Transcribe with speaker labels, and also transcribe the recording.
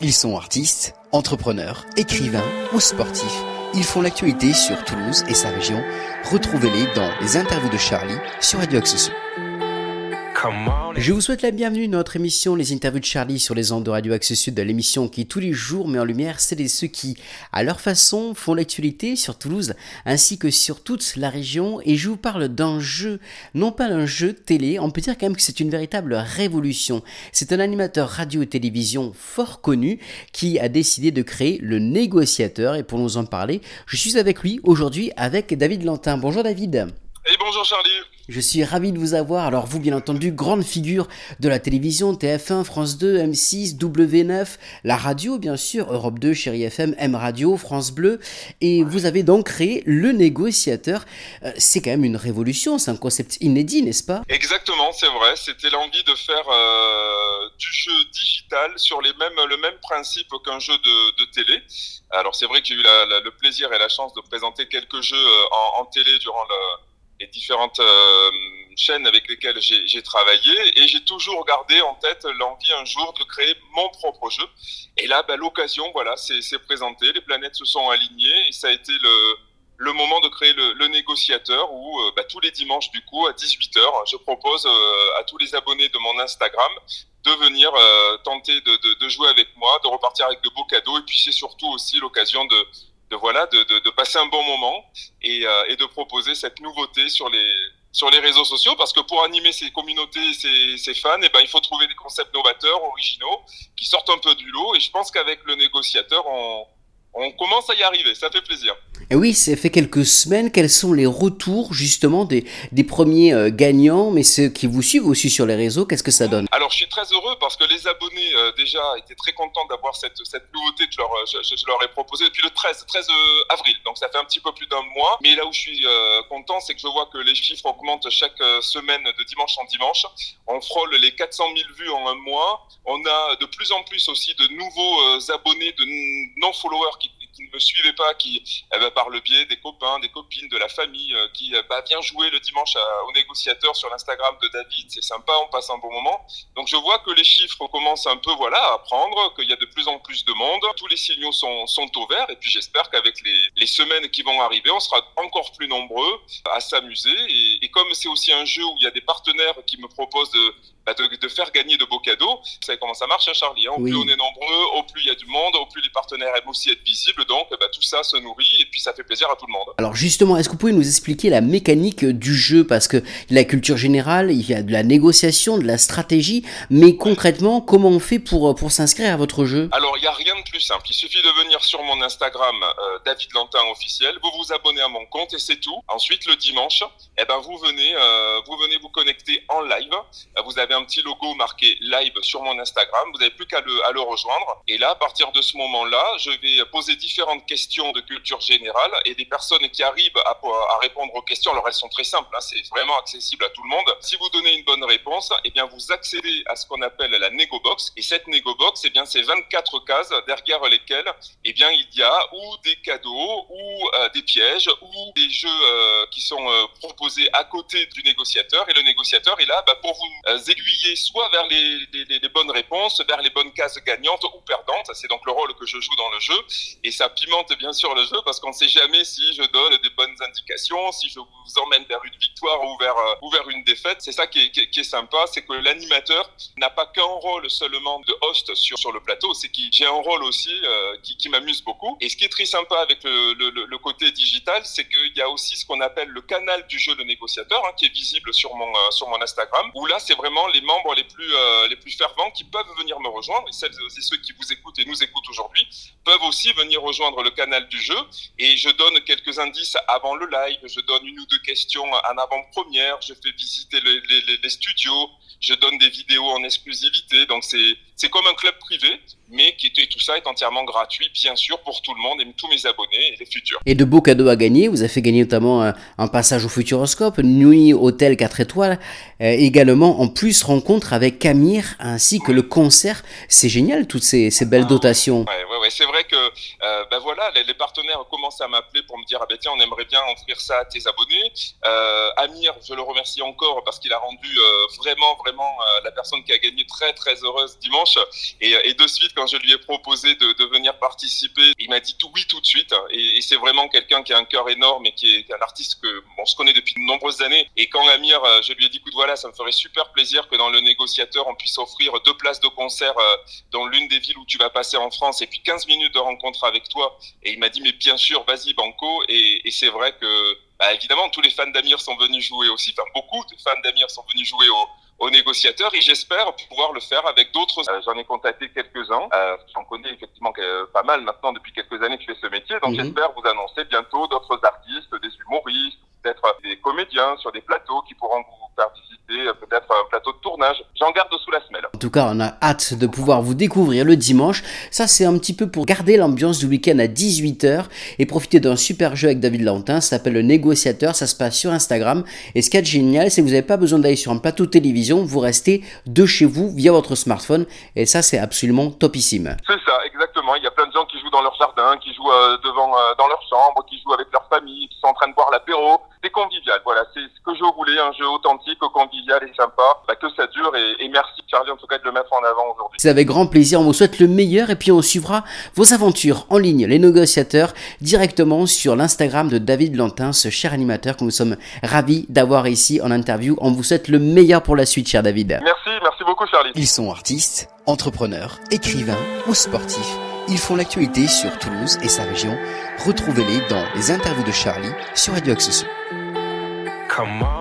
Speaker 1: Ils sont artistes, entrepreneurs, écrivains ou sportifs. Ils font l'actualité sur Toulouse et sa région. Retrouvez-les dans les interviews de Charlie sur Radio Axe Sud. Je vous souhaite la bienvenue dans notre émission Les interviews de Charlie sur les ondes de Radio Axe Sud, l'émission qui tous les jours met en lumière celles et ceux qui, à leur façon, font l'actualité sur Toulouse ainsi que sur toute la région. Et je vous parle d'un jeu, non pas d'un jeu télé, on peut dire quand même que c'est une véritable révolution. C'est un animateur radio et télévision fort connu qui a décidé de créer le négociateur. Et pour nous en parler, je suis avec lui aujourd'hui avec David Lantin. Bonjour David.
Speaker 2: Et bonjour Charlie.
Speaker 1: Je suis ravi de vous avoir. Alors vous, bien entendu, grande figure de la télévision, TF1, France 2, M6, W9, la radio, bien sûr, Europe 2, Chérie FM, M Radio, France Bleu. Et vous avez donc créé le négociateur. C'est quand même une révolution, c'est un concept inédit, n'est-ce pas ?
Speaker 2: Exactement, c'est vrai. C'était l'envie de faire du jeu digital sur le même principe qu'un jeu de télé. Alors c'est vrai que j'ai eu le plaisir et la chance de présenter quelques jeux en télé durant les différentes chaînes avec lesquelles j'ai travaillé, et j'ai toujours gardé en tête l'envie un jour de créer mon propre jeu. Et là, l'occasion, voilà, s'est présentée, les planètes se sont alignées, et ça a été le moment de créer le négociateur où tous les dimanches, du coup, à 18h, je propose à tous les abonnés de mon Instagram de venir tenter de jouer avec moi, de repartir avec de beaux cadeaux, et puis c'est surtout aussi l'occasion de passer un bon moment et de proposer cette nouveauté sur les réseaux sociaux, parce que pour animer ces communautés, ces fans, il faut trouver des concepts novateurs, originaux, qui sortent un peu du lot, et je pense qu'avec le négociateur, on commence à y arriver, ça fait plaisir.
Speaker 1: Et oui, ça fait quelques semaines. Quels sont les retours justement des premiers gagnants, mais ceux qui vous suivent aussi sur les réseaux, qu'est-ce que ça donne ?
Speaker 2: Alors je suis très heureux parce que les abonnés déjà étaient très contents d'avoir cette nouveauté que je leur ai proposée depuis le 13 avril, donc ça fait un petit peu plus d'un mois. Mais là où je suis content, c'est que je vois que les chiffres augmentent chaque semaine de dimanche en dimanche. On frôle les 400 000 vues en un mois. On a de plus en plus aussi de nouveaux abonnés, de non-followers qui ne me suivaient pas, qui par le biais des copains, des copines, de la famille, qui vient jouer le dimanche au négociateur sur l'Instagram de David. C'est sympa, on passe un bon moment. Donc je vois que les chiffres commencent un peu à prendre, qu'il y a de plus en plus de monde. Tous les signaux sont au vert, et puis j'espère qu'avec les semaines qui vont arriver, on sera encore plus nombreux à s'amuser. Et comme c'est aussi un jeu où il y a des partenaires qui me proposent de faire gagner de beaux cadeaux. Vous savez comment ça marche, hein, Charlie, hein. Au plus on est nombreux, au plus il y a du monde, au plus les partenaires aiment aussi être visibles. Donc tout ça se nourrit, et puis ça fait plaisir à tout le monde.
Speaker 1: Alors justement, est-ce que vous pouvez nous expliquer la mécanique du jeu ? Parce qu'il y a la culture générale, il y a de la négociation, de la stratégie, mais concrètement, comment on fait pour s'inscrire à votre jeu ?
Speaker 2: Alors il n'y a rien de plus simple, il suffit de venir sur mon Instagram, David Lantin officiel, vous vous abonnez à mon compte et c'est tout. Ensuite le dimanche, vous venez vous connecter en live, vous avez un petit logo marqué live sur mon Instagram, vous n'avez plus qu'à le rejoindre, et là à partir de ce moment-là, je vais poser différentes questions de culture générale, et des personnes qui arrivent à répondre aux questions, alors elles sont très simples, hein, c'est vraiment accessible à tout le monde. Si vous donnez une bonne réponse, vous accédez à ce qu'on appelle la Nego Box, et cette Nego Box, c'est 24 cases derrière lesquelles il y a ou des cadeaux, ou des pièges, ou des jeux qui sont proposés à côté du négociateur, et le négociateur est là pour vous aiguiller soit vers les bonnes réponses, vers les bonnes cases gagnantes ou perdantes. C'est donc le rôle que je joue dans le jeu, et ça pimente bien sûr le jeu, parce qu'on ne sait jamais si je donne des bonnes indications, si je vous emmène vers une victoire ou vers une défaite. C'est ça qui est sympa, c'est que l'animateur n'a pas qu'un rôle seulement de host sur le plateau, c'est que j'ai un rôle aussi qui m'amuse beaucoup. Et ce qui est très sympa avec le côté digital, c'est qu'il y a aussi ce qu'on appelle le canal du jeu, le négociateur, qui est visible sur mon Instagram, où là c'est vraiment les membres les plus fervents qui peuvent venir me rejoindre, et celles et ceux qui vous écoutent et nous écoutent aujourd'hui peuvent aussi venir rejoindre le canal du jeu, et je donne quelques indices avant le live, je donne une ou deux questions en avant-première, je fais visiter les studios, je donne des vidéos en exclusivité, donc c'est comme un club privé, mais tout ça est entièrement gratuit, bien sûr, pour tout le monde, et tous mes abonnés et les futurs.
Speaker 1: Et de beaux cadeaux à gagner, vous avez fait gagner notamment un passage au Futuroscope, une nuit hôtel 4 étoiles, également en plus rencontre avec Camille, ainsi que le concert. C'est génial, toutes ces belles dotations.
Speaker 2: Ouais, c'est vrai que voilà, les partenaires commencent à m'appeler pour me dire tiens, on aimerait bien offrir ça à tes abonnés. Amir, je le remercie encore parce qu'il a rendu vraiment la personne qui a gagné très très heureuse dimanche. Et de suite, quand je lui ai proposé de venir participer, il m'a dit oui tout de suite. Et c'est vraiment quelqu'un qui a un cœur énorme et qui est un artiste que on se connaît depuis de nombreuses années. Et quand Amir, je lui ai dit écoute, voilà, ça me ferait super plaisir que dans le négociateur on puisse offrir 2 places de concert dans l'une des villes où tu vas passer en France et puis 15 minutes de rencontre avec toi. Et il m'a dit mais bien sûr, vas-y banco. Et c'est vrai que évidemment tous les fans d'Amir sont venus jouer aussi, enfin beaucoup de fans d'Amir sont venus jouer au négociateur, et j'espère pouvoir le faire avec d'autres. J'en ai contacté quelques-uns, j'en connais effectivement pas mal maintenant depuis quelques années que je fais ce métier, donc j'espère vous annoncer bientôt d'autres artistes, des humoristes, peut-être des comédiens sur des plateaux qui pourront vous faire visiter peut-être un plateau de tournage. J'en garde sous la semelle.
Speaker 1: En tout cas, on a hâte de pouvoir vous découvrir le dimanche. Ça, c'est un petit peu pour garder l'ambiance du week-end à 18h et profiter d'un super jeu avec David Lantin. Ça s'appelle le négociateur, ça se passe sur Instagram. Et ce qui est génial, c'est que vous n'avez pas besoin d'aller sur un plateau de télévision, vous restez de chez vous via votre smartphone. Et ça, c'est absolument topissime.
Speaker 2: C'est ça, exactement. Il y a plein de gens qui jouent dans leur jardin, qui jouent dans leur chambre, qui jouent avec leur famille, qui sont en train de boire l'apéro. C'est convivial, voilà, c'est ce que je voulais, un jeu authentique, convivial et sympa, que ça dure, et merci Charlie en tout cas de le mettre en avant aujourd'hui.
Speaker 1: C'est avec grand plaisir, on vous souhaite le meilleur et puis on suivra vos aventures en ligne, les négociateurs, directement sur l'Instagram de David Lantin, ce cher animateur que nous sommes ravis d'avoir ici en interview. On vous souhaite le meilleur pour la suite, cher David.
Speaker 2: Merci beaucoup Charlie.
Speaker 1: Ils sont artistes, entrepreneurs, écrivains ou sportifs. Ils font l'actualité sur Toulouse et sa région. Retrouvez-les dans les interviews de Charlie sur Radio Axe Sud. Come on.